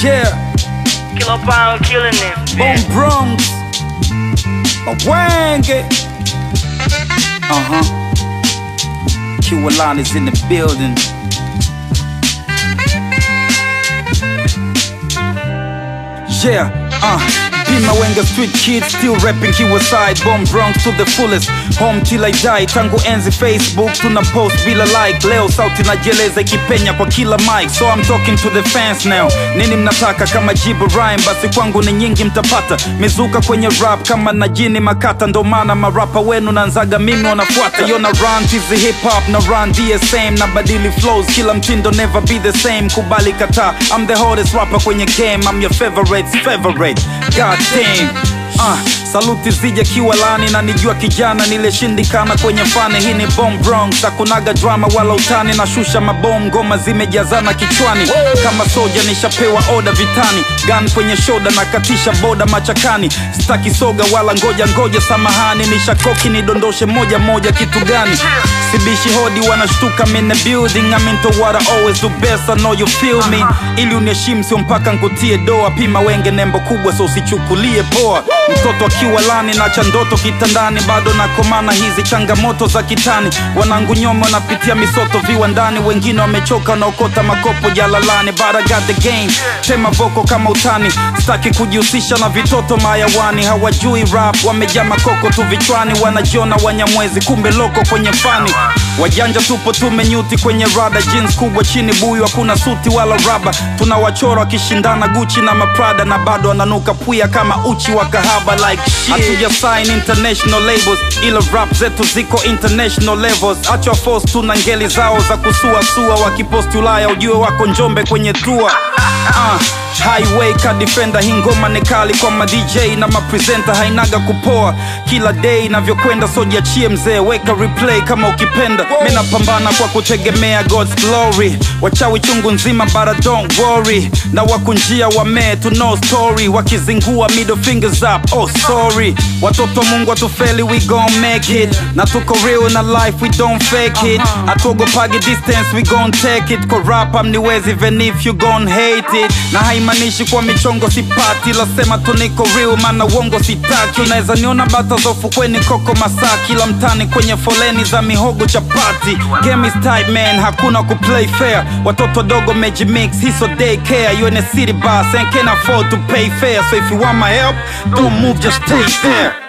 Yeah, Killer Pound killing this. Bone Bronx, Wang. Q-Alon is in the building. Yeah, Pima Wenga street kid, still rapping Kiwaside. Bone Bronx to the fullest, home till I die. Tangu enzi Facebook, tuna post bila like. Leo sauti najeleza ikipenya kwa kila mic. So I'm talking to the fans now. Nini mnataka kama jibu rhyme? Basi kwangu ni nyingi mtapata. Mizuka kwenye rap kama na jini makata. Ndo maana marapa wenu na nzaga mimi wanafuata. Yo na run tizi hip hop na run DSM. Na badili flows, kila mtindo never be the same. Kubali kata, I'm the hottest rapper kwenye game. I'm your favorite. God damn. Saluti zija Q-Alon na nijua kijana nileshindikana kwenye fane. Hii ni Bone Bronx, hakunaga drama wala utani. Na shusha mabomu, ngoma zimejazana kichwani. Kama soja nishapewa oda vitani. Gun kwenye shoda na katisha boda machakani. Staki soga wala ngoja samahani. Nishakoki nidondoshe moja kitu gani? Sibishi hodi wanashtuka I'm in the building. I'm into what I always do best, I know you feel me. Ili uniheshimu sio mpaka nkutie doa. Pima Wenge nembo kubwa so usichukulie poa. Mtoto wa Q-Alon na chandoto kitandani. Bado nakomana hizi changamoto za kitani. Wanangu nyoma wanapitia misoto viwandani. Wengine wamechoka na ukota makopo jalalani. But I got the game, tema voko kama utani. Staki kujihusisha na vitoto mayawani. Hawajui rap, wamejaa makoko tu vichwani. Wanajiona wanyamwezi kumbe loko kwenye fani. Wajanja tupo tumenyuti kwenye rada. Jeans kubwa chini buyu, hakuna suti wala raba. Tunawachora wakishindana Gucci na maprada. Na bado wananuka puya kama uchi wa kahaba like shit. Hatuja sign international labels, ila rap zetu ziko international levels. Acha force tuna ngeli zao za kusuasua. Wakiposti Ulaya ujue wako Njombe kwenye tour. Highway ka defender, hii ngoma ni kali kwa ma DJ na ma presenter. Hainaga kupoa kila day navyokwenda, so jiachie mzee, weka replay kama ukipenda. Mimi napambana kwa kutegemea God's glory. Wachawi chungu nzima but don't worry. Na wakunjia wame to no story. Wakizingua middle fingers up, oh sorry. Watoto Mungu atufeli, we gon' make it. Na tuko real na life, we don't fake it. Atogopagi distance, we gon' take it. Kwa rap amniwezi even if you gon' hate it. Na haimanishi kwa michongo sipati, la sema tu niko real mana wongo sitaki. Unaweza niona bata zofu kweni koko Masaki. La mtani kwenye foleni za mihogo chapati. Game is tight man, hakuna kuplay fair. Watoto dogo meji mix, hiso daycare. You in a city bus and can't afford to pay fair. So if you want my help, don't move, just stay there.